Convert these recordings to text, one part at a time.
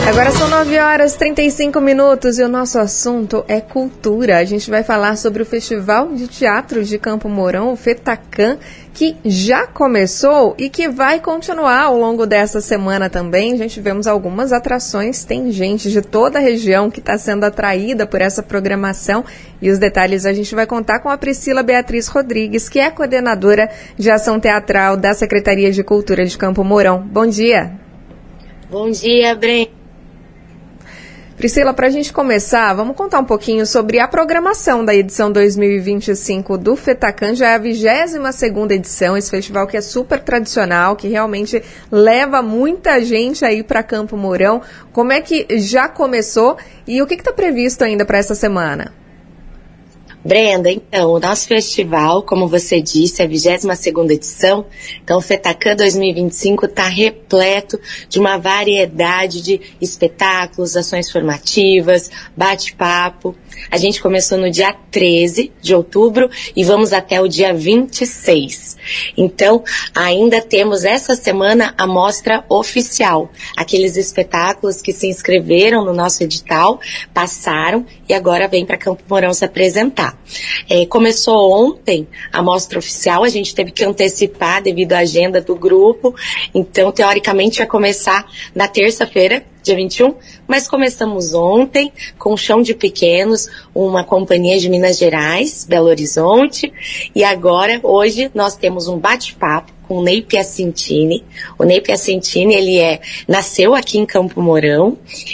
Agora são 9h35 e o nosso assunto é cultura. A gente vai falar sobre o Festival de Teatro de Campo Mourão, o FETACAM, que já começou e que vai continuar ao longo dessa semana também. A gente vemos algumas atrações, tem gente de toda a região que está sendo atraída por essa programação. E os detalhes a gente vai contar com a Priscila Beatriz Rodrigues, que é coordenadora de ação teatral da Secretaria de Cultura de Campo Mourão. Bom dia. Bom dia, Brenda. Priscila, para a gente começar, vamos contar um pouquinho sobre a programação da edição 2025 do FETACAM. Já é a 22ª edição, esse festival que é super tradicional, que realmente leva muita gente aí para Campo Mourão. Como é que já começou e o que está previsto ainda para essa semana? Brenda, então, o nosso festival, como você disse, é a 22ª edição, então o FETACAM 2025 está repleto de uma variedade de espetáculos, ações formativas, bate-papo. A gente começou no dia 13 de outubro e vamos até o dia 26. Então, ainda temos essa semana a mostra oficial. Aqueles espetáculos que se inscreveram no nosso edital, passaram e agora vem para Campo Mourão se apresentar. Começou ontem a mostra oficial, a gente teve que antecipar devido à agenda do grupo, então teoricamente vai começar na terça-feira, dia 21, mas começamos ontem com Chão de Pequenos, uma companhia de Minas Gerais, Belo Horizonte, e agora, hoje, nós temos um bate-papo com o Ney Piacentini. O Ney Piacentini, ele nasceu aqui em Campo Mourão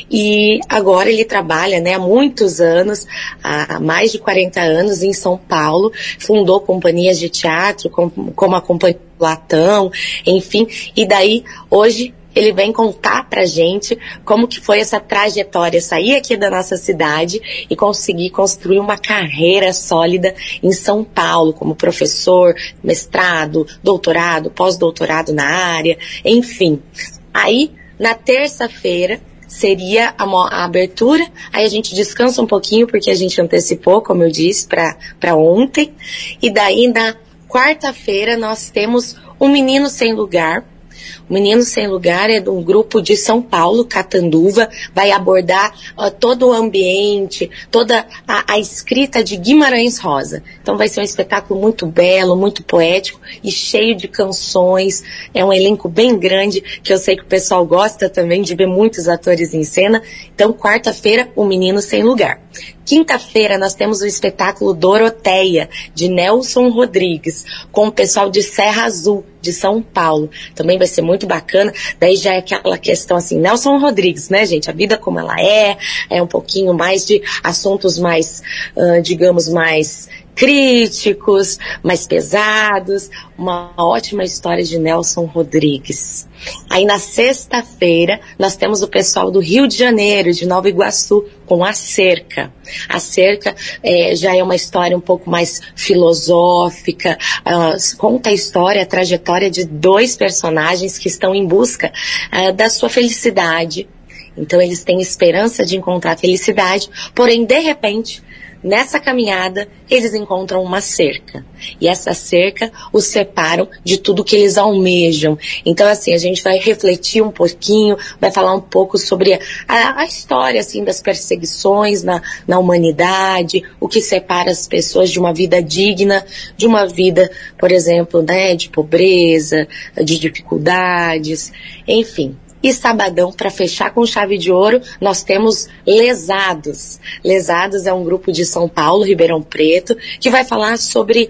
e agora ele trabalha, há muitos anos, há mais de 40 anos em São Paulo, fundou companhias de teatro, como a Companhia Latão, enfim, e daí, hoje, ele vem contar pra gente como que foi essa trajetória, sair aqui da nossa cidade e conseguir construir uma carreira sólida em São Paulo, como professor, mestrado, doutorado, pós-doutorado na área, enfim. Aí, na terça-feira, seria a abertura, aí a gente descansa um pouquinho, porque a gente antecipou, como eu disse, pra ontem, e daí na quarta-feira nós temos Um Menino Sem Lugar. O Menino Sem Lugar é de um grupo de São Paulo, Catanduva, vai abordar todo o ambiente, toda a escrita de Guimarães Rosa. Então vai ser um espetáculo muito belo, muito poético e cheio de canções. É um elenco bem grande, que eu sei que o pessoal gosta também de ver muitos atores em cena. Então, quarta-feira, O Menino Sem Lugar. Quinta-feira nós temos o espetáculo Doroteia, de Nelson Rodrigues, com o pessoal de Serra Azul, de São Paulo. Também vai ser muito bacana. Daí já é aquela questão assim, Nelson Rodrigues, né, gente? A vida como ela é um pouquinho mais de assuntos mais, digamos, mais críticos, mais pesados, uma ótima história de Nelson Rodrigues. Aí na sexta-feira nós temos o pessoal do Rio de Janeiro, de Nova Iguaçu, com A Cerca. A Cerca já é uma história um pouco mais filosófica, conta a história, a trajetória de dois personagens que estão em busca da sua felicidade. Então eles têm esperança de encontrar felicidade, porém de repente, nessa caminhada, eles encontram uma cerca. E essa cerca os separam de tudo que eles almejam. Então, assim, a gente vai refletir um pouquinho, vai falar um pouco sobre a história, assim, das perseguições na humanidade, o que separa as pessoas de uma vida digna, de uma vida, por exemplo, de pobreza, de dificuldades, enfim. E sabadão, para fechar com chave de ouro, nós temos Lesados. Lesados é um grupo de São Paulo, Ribeirão Preto, que vai falar sobre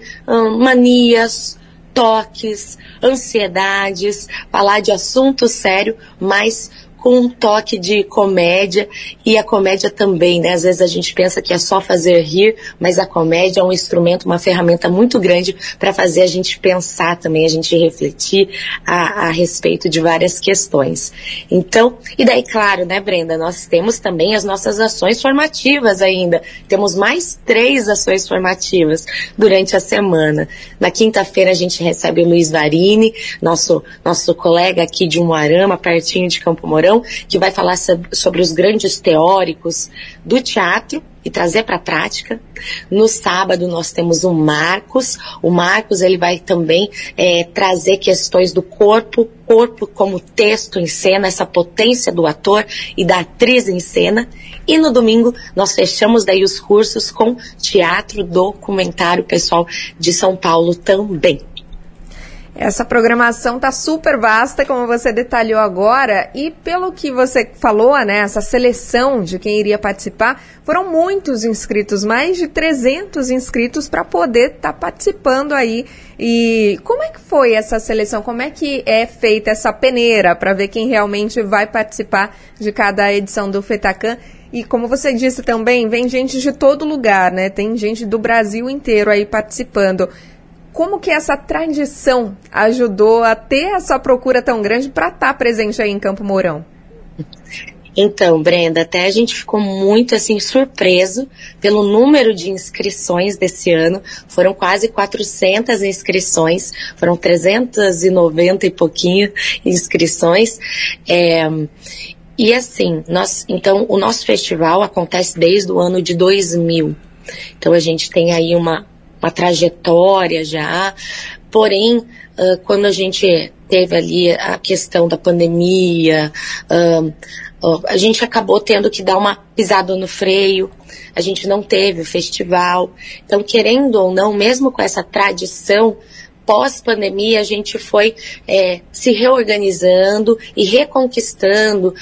manias, toques, ansiedades, falar de assunto sério, mas com um toque de comédia, e a comédia também, às vezes a gente pensa que é só fazer rir, mas a comédia é um instrumento, uma ferramenta muito grande para fazer a gente pensar também, a gente refletir a respeito de várias questões. Então, e daí, claro, Brenda, nós temos também as nossas ações formativas ainda. Temos mais 3 ações formativas durante a semana. Na quinta-feira a gente recebe o Luiz Varini, nosso colega aqui de Umuarama, pertinho de Campo Mourão, exposição que vai falar sobre os grandes teóricos do teatro e trazer para a prática. No sábado nós temos o Marcos. O Marcos ele vai também trazer questões do corpo como texto em cena, essa potência do ator e da atriz em cena. E no domingo nós fechamos daí os cursos com teatro documentário, pessoal de São Paulo também. Essa programação está super vasta, como você detalhou agora, e pelo que você falou, né, essa seleção de quem iria participar, foram muitos inscritos, mais de 300 inscritos para poder estar participando aí. E como é que foi essa seleção? Como é que é feita essa peneira para ver quem realmente vai participar de cada edição do FETACAN? E como você disse também, vem gente de todo lugar, né? Tem gente do Brasil inteiro aí participando. Como que essa tradição ajudou a ter essa procura tão grande para estar presente aí em Campo Mourão? Então, Brenda, até a gente ficou muito assim surpreso pelo número de inscrições desse ano. Foram quase 400 inscrições, foram 390 e pouquinho inscrições. E assim, então o nosso festival acontece desde o ano de 2000. Então a gente tem aí uma trajetória já, porém, quando a gente teve ali a questão da pandemia, a gente acabou tendo que dar uma pisada no freio, a gente não teve o festival, então querendo ou não, mesmo com essa tradição, pós-pandemia a gente foi se reorganizando e reconquistando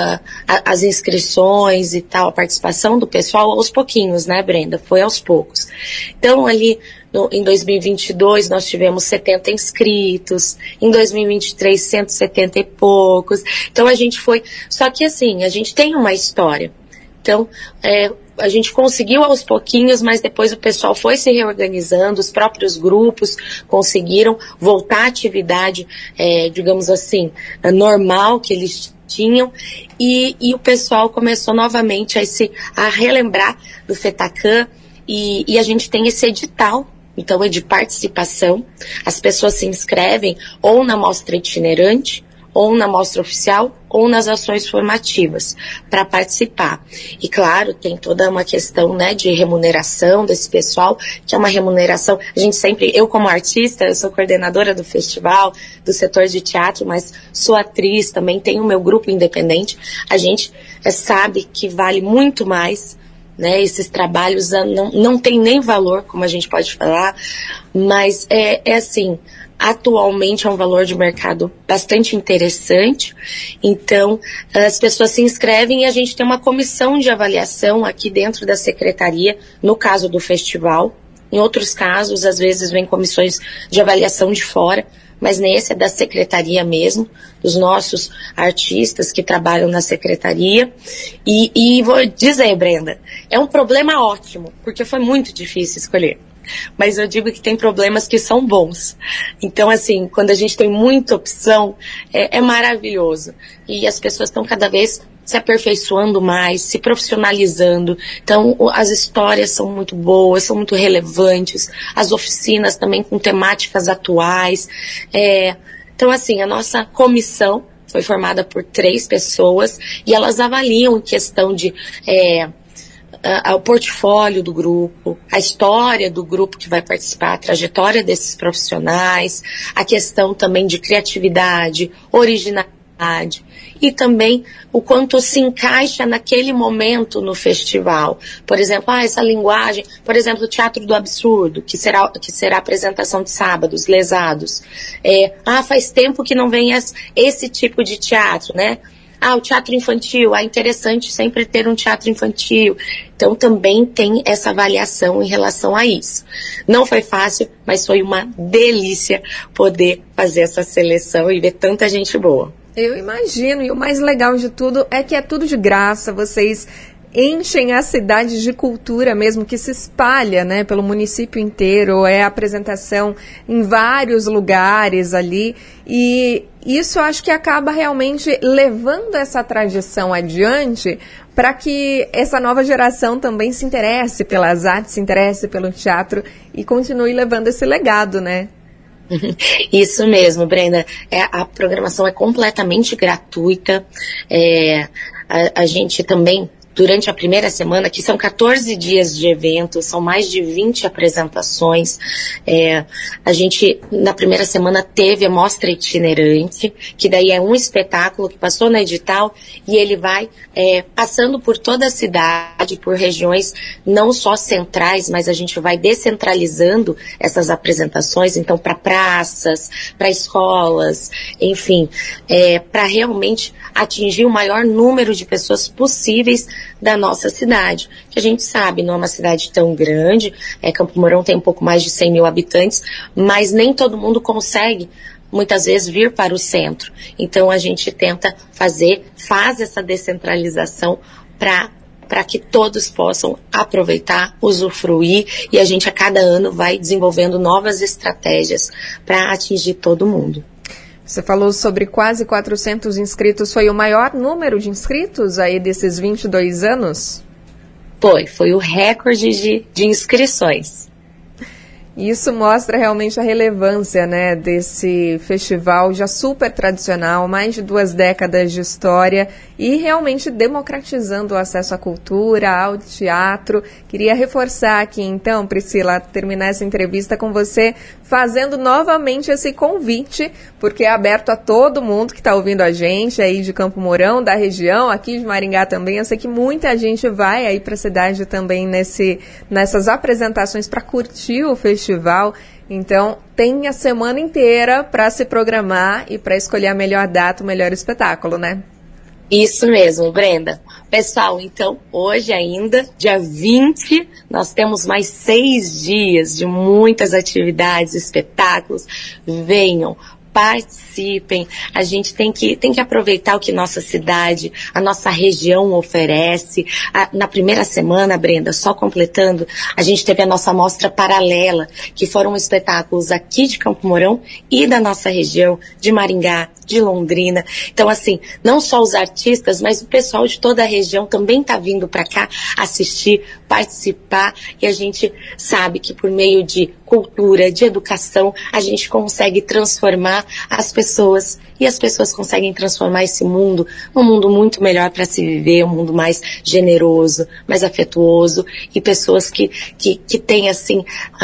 as inscrições e tal, a participação do pessoal aos pouquinhos, né, Brenda? Foi aos poucos. Então, ali em 2022 nós tivemos 70 inscritos, em 2023 170 e poucos. Então a gente foi, só que assim, a gente tem uma história. Então, a gente conseguiu aos pouquinhos, mas depois o pessoal foi se reorganizando, os próprios grupos conseguiram voltar à atividade, digamos assim, normal que eles tinham, e o pessoal começou novamente a relembrar do FETACAN, e a gente tem esse edital, então é de participação, as pessoas se inscrevem ou na mostra itinerante, ou na mostra oficial, ou nas ações formativas, para participar. E claro, tem toda uma questão, né, de remuneração desse pessoal, que é uma remuneração, a gente sempre, eu como artista, eu sou coordenadora do festival, do setor de teatro, mas sou atriz, também tenho o meu grupo independente, a gente sabe que vale muito mais, né, esses trabalhos não tem nem valor, como a gente pode falar, mas é assim, atualmente é um valor de mercado bastante interessante, então as pessoas se inscrevem e a gente tem uma comissão de avaliação aqui dentro da secretaria, no caso do festival. Em outros casos, às vezes vem comissões de avaliação de fora, mas nesse é da secretaria mesmo, dos nossos artistas que trabalham na secretaria. E vou dizer, Brenda, é um problema ótimo, porque foi muito difícil escolher. Mas eu digo que tem problemas que são bons. Então, assim, quando a gente tem muita opção, é maravilhoso. E as pessoas estão cada vez se aperfeiçoando mais, se profissionalizando. Então, as histórias são muito boas, são muito relevantes. As oficinas também com temáticas atuais. Então, assim, a nossa comissão foi formada por 3 pessoas e elas avaliam em questão de o portfólio do grupo, a história do grupo que vai participar, a trajetória desses profissionais, a questão também de criatividade, originalidade e também o quanto se encaixa naquele momento no festival. Por exemplo, essa linguagem, por exemplo, o Teatro do Absurdo, que será a apresentação de sábados, lesados. Faz tempo que não vem esse tipo de teatro, né? O teatro infantil, interessante sempre ter um teatro infantil. Então também tem essa avaliação em relação a isso. Não foi fácil, mas foi uma delícia poder fazer essa seleção e ver tanta gente boa. Eu imagino, e o mais legal de tudo é que é tudo de graça, vocês enchem a cidade de cultura mesmo, que se espalha, né, pelo município inteiro, apresentação em vários lugares ali, e isso acho que acaba realmente levando essa tradição adiante para que essa nova geração também se interesse pelas artes, se interesse pelo teatro e continue levando esse legado, né? Isso mesmo, Brenda. A programação é completamente gratuita. A gente também, durante a primeira semana, que são 14 dias de evento, são mais de 20 apresentações. A gente, na primeira semana, teve a mostra itinerante, que daí é um espetáculo que passou no edital e ele vai passando por toda a cidade, por regiões não só centrais, mas a gente vai descentralizando essas apresentações, então para praças, para escolas, enfim, para realmente atingir o maior número de pessoas possíveis da nossa cidade, que a gente sabe, não é uma cidade tão grande, Campo Mourão tem um pouco mais de 100 mil habitantes, mas nem todo mundo consegue, muitas vezes, vir para o centro. Então a gente tenta faz essa descentralização para que todos possam aproveitar, usufruir, e a gente a cada ano vai desenvolvendo novas estratégias para atingir todo mundo. Você falou sobre quase 400 inscritos. Foi o maior número de inscritos aí desses 22 anos? Foi o recorde de inscrições. Isso mostra realmente a relevância, né, desse festival já super tradicional, mais de 2 décadas de história e realmente democratizando o acesso à cultura, ao teatro. Queria reforçar aqui então, Priscila, terminar essa entrevista com você fazendo novamente esse convite, porque é aberto a todo mundo que está ouvindo a gente aí de Campo Mourão, da região, aqui de Maringá também. Eu sei que muita gente vai aí para a cidade também nessas apresentações para curtir o festival. Então, tem a semana inteira para se programar e para escolher a melhor data, o melhor espetáculo, né? Isso mesmo, Brenda. Pessoal, então, hoje ainda, dia 20, nós temos mais 6 dias de muitas atividades, espetáculos. Venham, participem, a gente tem que aproveitar o que nossa cidade, a nossa região oferece. Na primeira semana, Brenda, só completando, a gente teve a nossa mostra paralela, que foram espetáculos aqui de Campo Mourão e da nossa região, de Maringá, de Londrina. Então, assim, não só os artistas, mas o pessoal de toda a região também está vindo para cá assistir, participar, e a gente sabe que por meio de cultura, de educação, a gente consegue transformar as pessoas, e as pessoas conseguem transformar esse mundo num mundo muito melhor para se viver, um mundo mais generoso, mais afetuoso, e pessoas que têm, assim,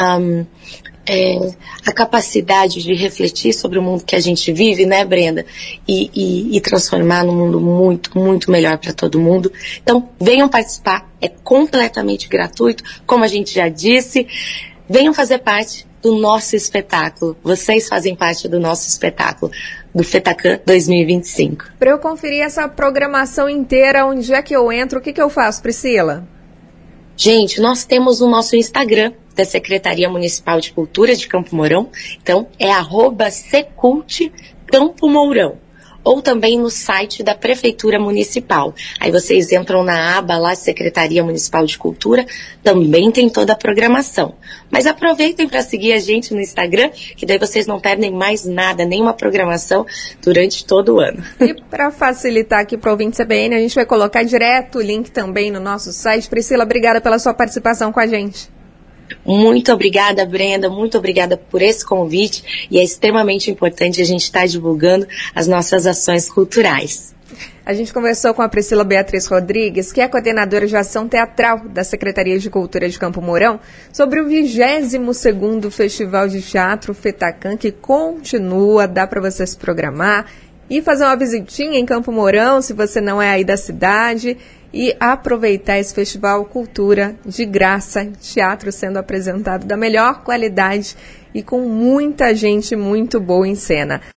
a capacidade de refletir sobre o mundo que a gente vive, né, Brenda? E transformar num mundo muito, muito melhor para todo mundo. Então, venham participar, é completamente gratuito, como a gente já disse. Venham fazer parte do nosso espetáculo. Vocês fazem parte do nosso espetáculo, do FETACAN 2025. Para eu conferir essa programação inteira, onde é que eu entro? O que eu faço, Priscila? Gente, nós temos o nosso Instagram da Secretaria Municipal de Cultura de Campo Mourão. Então, é @secult-campo-mourão. Ou também no site da Prefeitura Municipal. Aí vocês entram na aba lá, Secretaria Municipal de Cultura, também tem toda a programação. Mas aproveitem para seguir a gente no Instagram, que daí vocês não perdem mais nada, nenhuma programação durante todo o ano. E para facilitar aqui para o ouvinte CBN, a gente vai colocar direto o link também no nosso site. Priscila, obrigada pela sua participação com a gente. Muito obrigada, Brenda, muito obrigada por esse convite, e é extremamente importante a gente estar divulgando as nossas ações culturais. A gente conversou com a Priscila Beatriz Rodrigues, que é coordenadora de ação teatral da Secretaria de Cultura de Campo Mourão, sobre o 22º Festival de Teatro FETACAN, que continua, dá para você se programar e fazer uma visitinha em Campo Mourão, se você não é aí da cidade, e aproveitar esse festival cultura de graça, teatro sendo apresentado da melhor qualidade e com muita gente muito boa em cena.